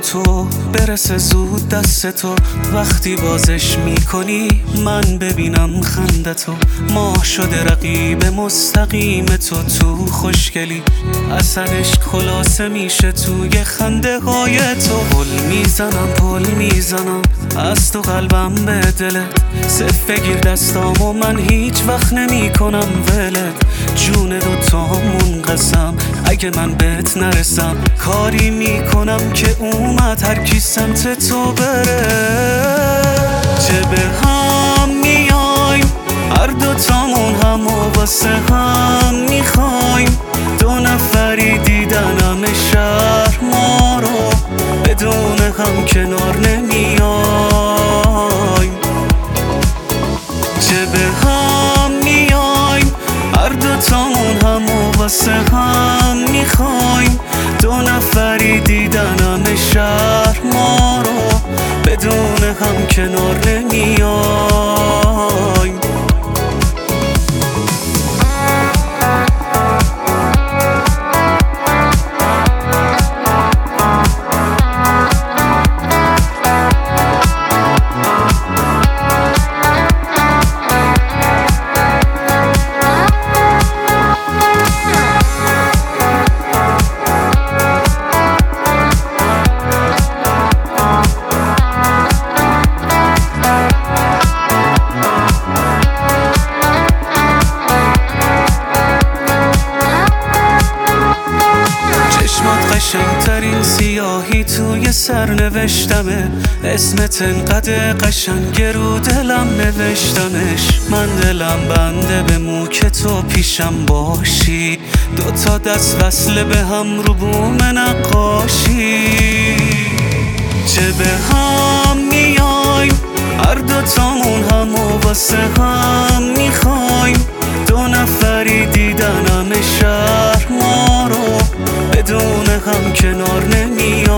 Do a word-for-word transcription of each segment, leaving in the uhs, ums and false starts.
تو برسه زود دست تو، وقتی بازش میکنی من ببینم خندتو. ماه شده رقیب مستقیم تو تو خوشگلی، اصلا عشق خلاصه میشه توی خنده های تو. پل میزنم پل میزنم از تو قلبم به دلت، صف بگیر دستامو من هیچ وقت نمی کنم ولت. جون دوتامون قسم اگه من بهت نرسم، کاری میکنم که اومد هر کی سمت تو بره. چه به هم میایم هر دوتامون هم و واسه هم میخوایم، دو نفری دیدن همه شهر ما رو، بدون هم کنار نمیایم. چه به هم میایم هر دوتامون هم و واسه هم میخوایم، دو نفری دیدن همه شهر ما رو، بدون هم کنار نمیایم. قشنگترین سیاهی توی سر نوشتمه، اسمت انقدر قشنگ رو دلم نوشتمش. من دلم بنده به مو که تو پیشم باشی، دوتا دست وصله به هم رو بوم نقاشی. چه به هم میایم هر دوتامون هم و واسه هم میخوایم، دو نفری دیدن همه شهر ما رو، بدون هم کنار نمیایم.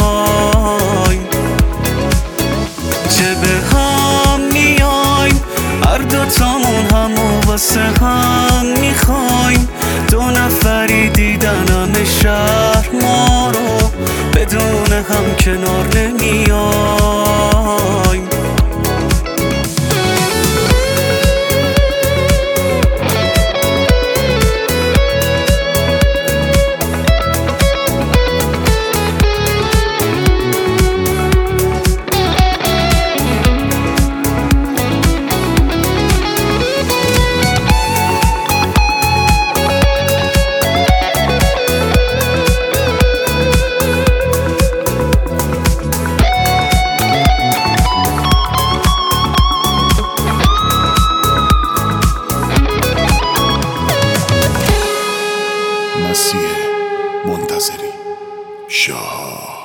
چه به هم میایم هر دوتامون هم و واسه هم میخوایم، دو نفری دیدن همه شهر ما رو، بدون هم کنار نمیایم. مسیح منتظری شاه.